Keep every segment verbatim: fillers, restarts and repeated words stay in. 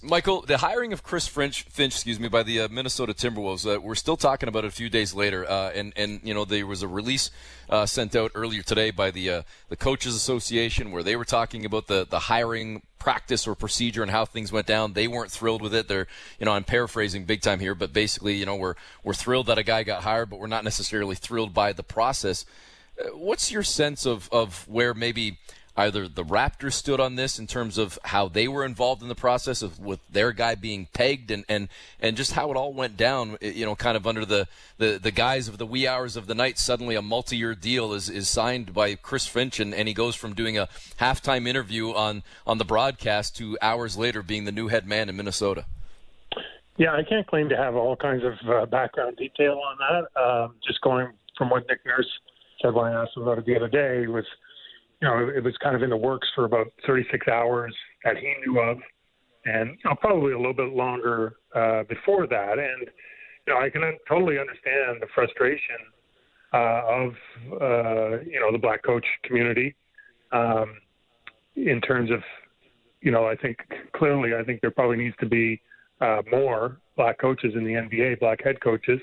Michael, the hiring of Chris Finch, Finch excuse me, by the uh, Minnesota Timberwolves, uh, we're still talking about it a few days later, uh, and and you know there was a release uh, sent out earlier today by the uh, the Coaches Association where they were talking about the the hiring practice or procedure and how things went down. They weren't thrilled with it. They're, you know, I'm paraphrasing big time here, but basically, you know, we're we're thrilled that a guy got hired, but we're not necessarily thrilled by the process. Uh, what's your sense of of where maybe either the Raptors stood on this in terms of how they were involved in the process of with their guy being pegged and, and, and just how it all went down, you know, kind of under the, the, the guise of the wee hours of the night. Suddenly a multi-year deal is, is signed by Chris Finch, and, and he goes from doing a halftime interview on, on the broadcast to hours later being the new head man in Minnesota. Yeah, I can't claim to have all kinds of uh, background detail on that. Um, just going from what Nick Nurse said when I asked him about it the other day was, you know, it was kind of in the works for about thirty-six hours that he knew of, and you know, probably a little bit longer uh, before that. And you know, I can totally understand the frustration uh, of uh, you know the black coach community um, in terms of, you know, I think clearly I think there probably needs to be uh, more black coaches in the N B A, black head coaches,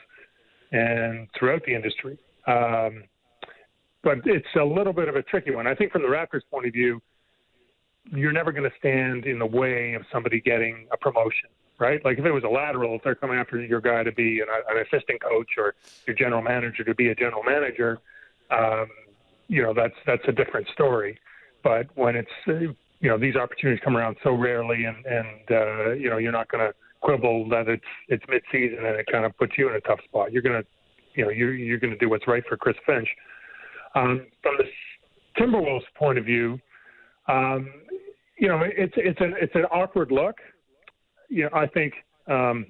and throughout the industry. Um, But it's a little bit of a tricky one. I think from the Raptors' point of view, you're never going to stand in the way of somebody getting a promotion, right? Like if it was a lateral, if they're coming after your guy to be an, an assistant coach or your general manager to be a general manager, um, you know, that's that's a different story. But when it's, uh, you know, these opportunities come around so rarely and, and uh, you know, you're not going to quibble that it's it's mid-season and it kind of puts you in a tough spot. You're going to, you know, you're, you're going to do what's right for Chris Finch. Um, from the Timberwolves' point of view, um, you know, it's it's an it's an awkward look. You know, I think um,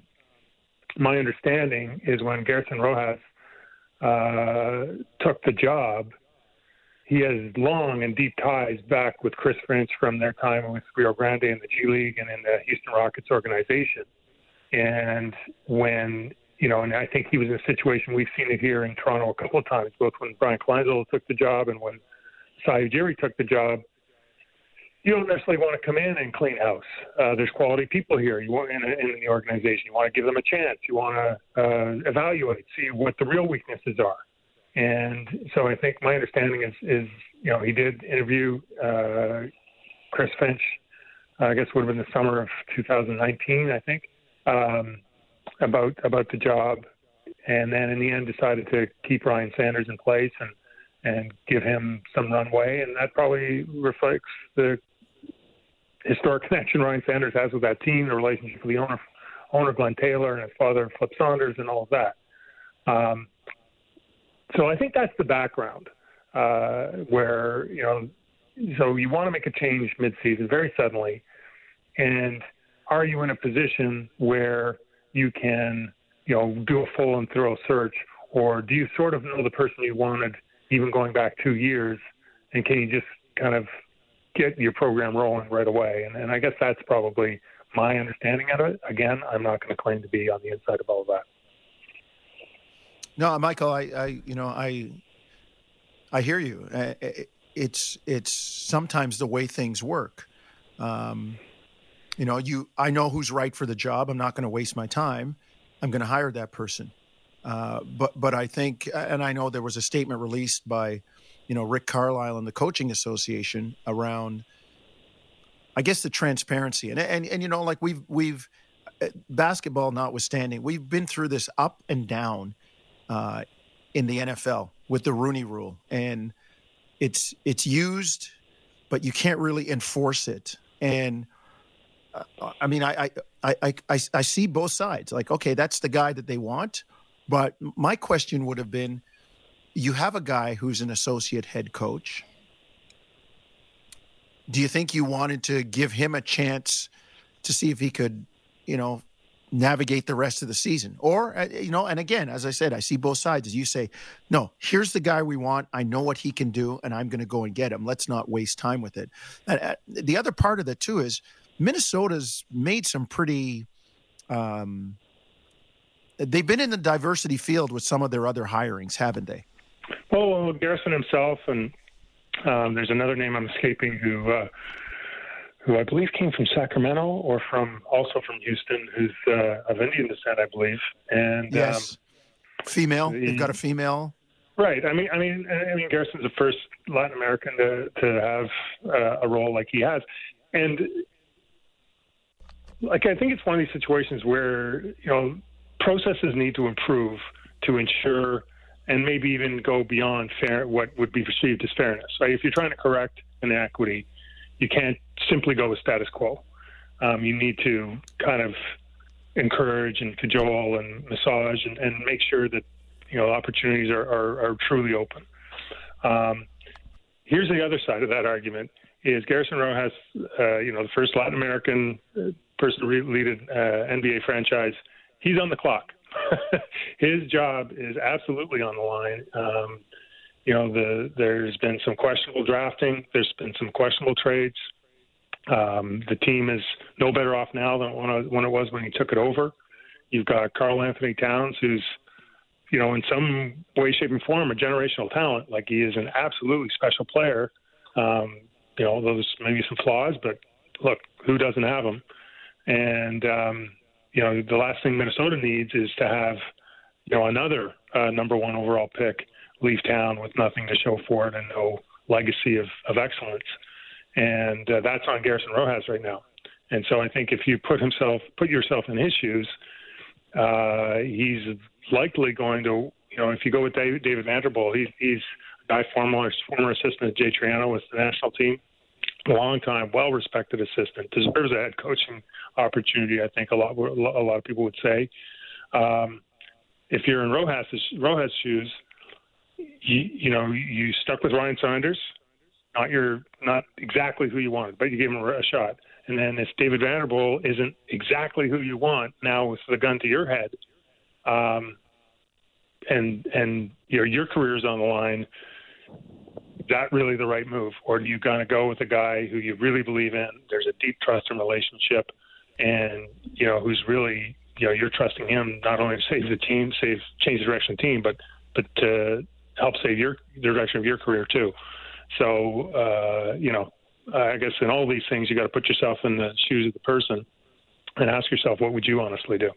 my understanding is when Gerson Rojas uh, took the job, he has long and deep ties back with Chris Finch from their time with Rio Grande in the G League and in the Houston Rockets organization. And when You know, and I think he was in a situation, we've seen it here in Toronto a couple of times, both when Brian Colangelo took the job and when Masai Ujiri took the job. You don't necessarily want to come in and clean house. Uh, there's quality people here. You want in, in the organization. You want to give them a chance. You want to uh, evaluate, see what the real weaknesses are. And so I think my understanding is, is you know, he did interview uh, Chris Finch. Uh, I guess it would have been the summer of two thousand nineteen, I think. Um, about about the job, and then in the end decided to keep Ryan Sanders in place and and give him some runway, and that probably reflects the historic connection Ryan Sanders has with that team, the relationship with the owner, owner Glenn Taylor, and his father Flip Saunders, and all of that. Um, so I think that's the background, uh, where, you know, so you want to make a change mid-season very suddenly, and are you in a position where you can, you know, do a full and thorough search, or do you sort of know the person you wanted even going back two years, and can you just kind of get your program rolling right away? And, and I guess that's probably my understanding of it. Again, I'm not going to claim to be on the inside of all of that. No, Michael, I, I you know, I, I hear you. It's it's sometimes the way things work. Um, You know, you. I know who's right for the job. I'm not going to waste my time. I'm going to hire that person. Uh, but but I think, and I know there was a statement released by, you know, Rick Carlisle and the Coaching Association around, I guess, the transparency. And and and you know, like we've we've basketball notwithstanding, we've been through this up and down uh, in the N F L with the Rooney Rule, and it's it's used, but you can't really enforce it. And I mean, I, I, I, I, I see both sides. Like, okay, that's the guy that they want. But my question would have been, you have a guy who's an associate head coach. Do you think you wanted to give him a chance to see if he could, you know, navigate the rest of the season? Or, you know, and again, as I said, I see both sides. As you say, no, here's the guy we want. I know what he can do, and I'm going to go and get him. Let's not waste time with it. And the other part of that, too, is Minnesota's made some pretty um, – they've been in the diversity field with some of their other hirings, haven't they? Oh, well, Garrison himself, and um, there's another name I'm escaping who uh, who I believe came from Sacramento or from also from Houston, who's uh, of Indian descent, I believe. And yes, um, female. The, They've got a female. Right. I mean, I mean, I mean, Garrison's the first Latin American to to have uh, a role like he has, and like I think it's one of these situations where you know processes need to improve to ensure and maybe even go beyond fair what would be perceived as fairness. Right. If you're trying to correct inequity, you can't simply go with status quo. Um, you need to kind of encourage and cajole and massage and, and make sure that you know opportunities are, are, are truly open. Um, here's the other side of that argument: is Garrison Rojas, uh, you know, the first Latin American person to lead an uh, N B A franchise? He's on the clock. His job is absolutely on the line. Um, you know, the, there's been some questionable drafting. There's been some questionable trades. Um, the team is no better off now than when it, when it was when he took it over. You've got Karl Anthony Towns, who's, you know, in some way, shape, and form, a generational talent. Like, he is an absolutely special player. Um, you know, there's maybe some flaws, but look, who doesn't have them? And, um, you know, the last thing Minnesota needs is to have, you know, another uh, number one overall pick leave town with nothing to show for it and no legacy of, of excellence. And uh, that's on Garrison Rojas right now. And so I think if you put himself, put yourself in his shoes, uh, he's likely going to, you know, if you go with David, David Vanderbilt, he's, he's a guy, former, former assistant at Jay Triano with the national team, long time, well-respected assistant, deserves a head coaching opportunity, I think a lot, a lot of people would say. Um, if you're in Rojas' Rojas' shoes, you, you know, you stuck with Ryan Saunders, not your, not exactly who you wanted, but you gave him a shot. And then if David Vanderbilt isn't exactly who you want, now with the gun to your head, um, and and your your career's on the line, is that really the right move? Or do you kind of go with a guy who you really believe in? There's a deep trust and relationship, and you know who's really, you know, you're trusting him not only to save the team, save change the direction of the team, but but to help save your the direction of your career too. So uh, you know, I guess in all these things, you got to put yourself in the shoes of the person and ask yourself, what would you honestly do?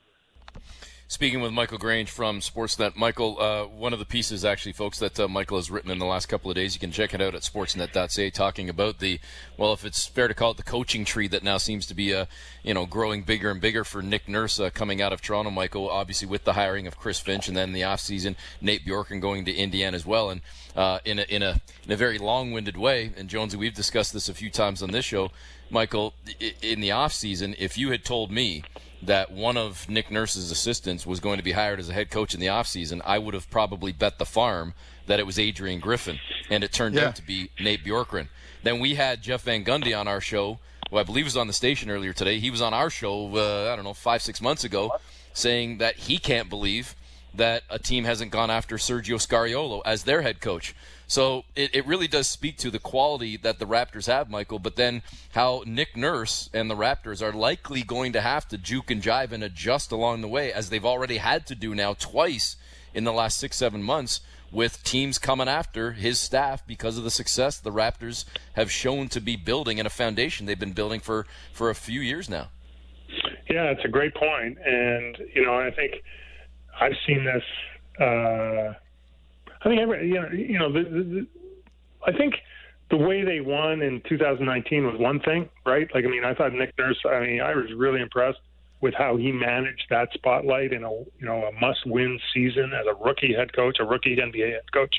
Speaking with Michael Grange from Sportsnet. Michael, uh, one of the pieces, actually, folks, that uh, Michael has written in the last couple of days, you can check it out at sportsnet dot c a, talking about the, well, if it's fair to call it the coaching tree that now seems to be, uh, you know, growing bigger and bigger for Nick Nurse uh, coming out of Toronto, Michael, obviously with the hiring of Chris Finch, and then in the offseason, Nate Bjorken going to Indiana as well. And uh, in, a, in, a, in a very long-winded way, and Jonesy, we've discussed this a few times on this show, Michael, in the offseason, if you had told me that one of Nick Nurse's assistants was going to be hired as a head coach in the offseason, I would have probably bet the farm that it was Adrian Griffin, and it turned yeah. out to be Nate Bjorken. Then we had Jeff Van Gundy on our show, who I believe was on the station earlier today. He was on our show, uh, I don't know, five, six months ago, saying that he can't believe that a team hasn't gone after Sergio Scariolo as their head coach. So it, it really does speak to the quality that the Raptors have, Michael, but then how Nick Nurse and the Raptors are likely going to have to juke and jive and adjust along the way, as they've already had to do now twice in the last six, seven months, with teams coming after his staff because of the success the Raptors have shown to be building and a foundation they've been building for, for a few years now. Yeah, it's a great point. And, you know, I think I've seen this uh, – I mean, every, you know, you know, the, the, the, I think the way they won in two thousand nineteen was one thing, right? Like, I mean, I thought Nick Nurse, I mean, I was really impressed with how he managed that spotlight in a, you know, a must-win season as a rookie head coach, a rookie N B A head coach,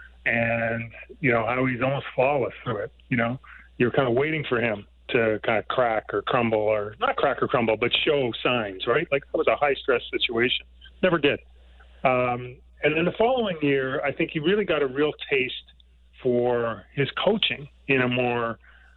and, you know, how he's almost flawless through it. You know, you're kind of waiting for him to kind of crack or crumble, or not crack or crumble, but show signs, right? Like, that was a high-stress situation. Never did. Um, And then the following year, I think he really got a real taste for his coaching in a more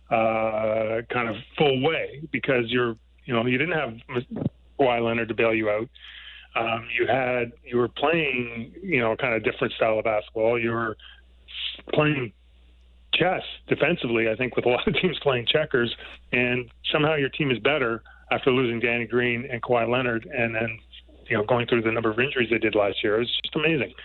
uh, kind of full way, because you're, you know, you didn't have Kawhi Leonard to bail you out. Um, you had, you were playing, you know, kind of different style of basketball. You were playing chess defensively, I think, with a lot of teams playing checkers, and somehow your team is better after losing Danny Green and Kawhi Leonard, and then, you know, going through the number of injuries they did last year. It was just amazing.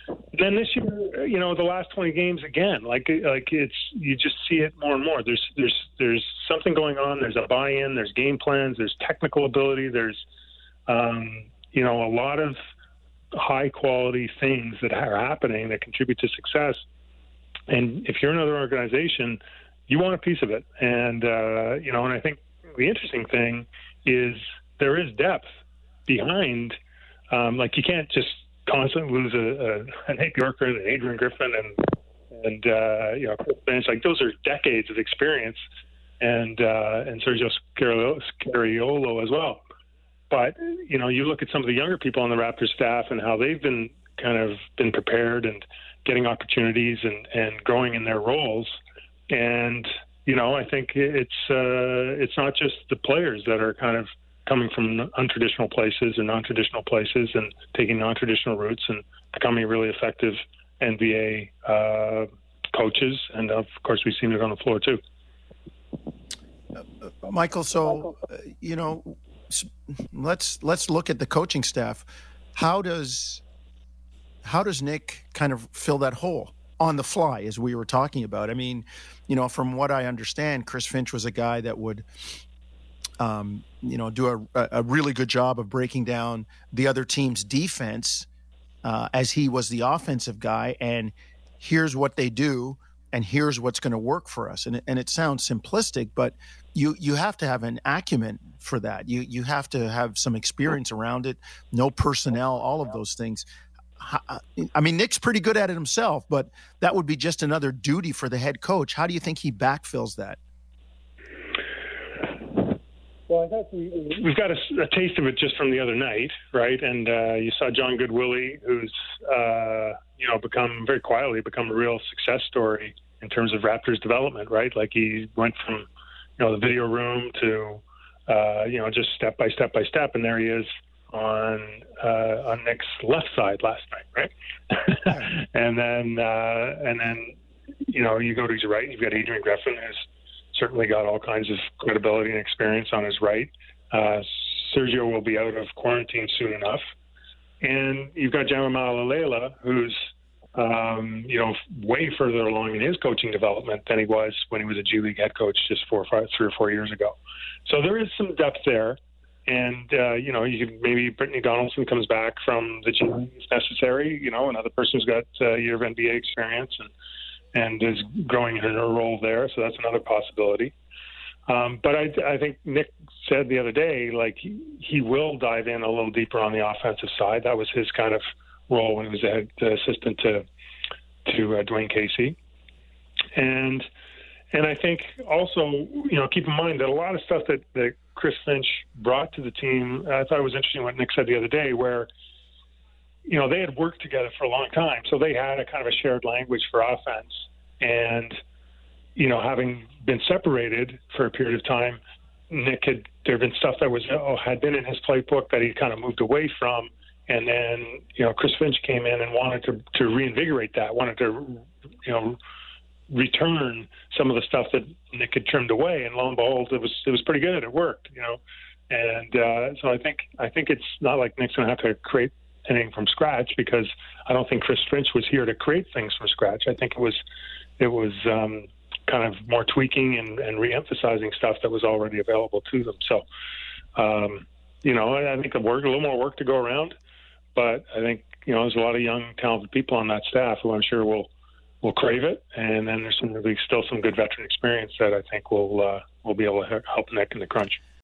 then this year, you know, the last twenty games again, like like it's you just see it more and more. There's there's there's something going on. There's a buy-in. There's game plans. There's technical ability. There's um, you know a lot of high quality things that are happening that contribute to success. And if you're another organization, you want a piece of it. And uh, you know, and I think the interesting thing is there is depth behind. Um, like you can't just constantly lose a, a, a Nate Bjorkgren and Adrian Griffin and and uh, you know Chris Finch. Like those are decades of experience, and uh, and Sergio Scariolo as well. But you know, you look at some of the younger people on the Raptors staff and how they've been kind of been prepared and getting opportunities and, and growing in their roles. And you know, I think it's uh, it's not just the players that are kind of coming from untraditional places and non-traditional places and taking non-traditional routes and becoming really effective N B A uh, coaches. And of course, we've seen it on the floor too. Uh, Michael, so, uh, you know, let's, let's look at the coaching staff. How does, how does Nick kind of fill that hole on the fly, as we were talking about? I mean, you know, from what I understand, Chris Finch was a guy that would, Um, you know, do a, a really good job of breaking down the other team's defense uh, as he was the offensive guy. And here's what they do, and here's what's going to work for us. And it, and it sounds simplistic, but you you have to have an acumen for that. You you have to have some experience around it, no personnel, all of those things. I mean, Nick's pretty good at it himself, but that would be just another duty for the head coach. How do you think he backfills that? Well, I thought we, we've got a, a taste of it just from the other night, right? And uh, you saw John Goodwillie, who's uh, you know become very quietly become a real success story in terms of Raptors development, right? Like he went from you know the video room to uh, you know just step by step by step, and there he is on uh, on Nick's left side last night, right? and then uh, and then you know you go to his right, you've got Adrian Griffin, who's certainly got all kinds of credibility and experience on his right. Uh, Sergio will be out of quarantine soon enough. And you've got Jamaal Alela, who's, um, you know, way further along in his coaching development than he was when he was a G League head coach just four or five, three or four years ago. So there is some depth there. And, uh, you know, you could, maybe Brittany Donaldson comes back from the G League if necessary, you know, another person who's got uh, a year of N B A experience and, and is growing in her role there. So that's another possibility. Um, but I, I think Nick said the other day, like he, he will dive in a little deeper on the offensive side. That was his kind of role when he was the, the assistant to, to uh, Dwayne Casey. And, and I think also, you know, keep in mind that a lot of stuff that, that Chris Finch brought to the team, I thought it was interesting what Nick said the other day, where, you know, they had worked together for a long time, so they had a kind of a shared language for offense. And, you know, having been separated for a period of time, Nick had, there had been stuff that was, oh, had been in his playbook that he kind of moved away from. And then, you know, Chris Finch came in and wanted to, to reinvigorate that, wanted to, you know, return some of the stuff that Nick had trimmed away. And lo and behold, it was, it was pretty good. It worked, you know? And uh, so I think, I think it's not like Nick's going to have to create anything from scratch, because I don't think Chris Finch was here to create things from scratch. I think it was it was um, kind of more tweaking and, and re-emphasizing stuff that was already available to them. So, um, you know, I, I think the work, a little more work to go around, but I think, you know, there's a lot of young, talented people on that staff who I'm sure will will crave it. And then there's some really still some good veteran experience that I think will uh, will be able to help Nick in the crunch.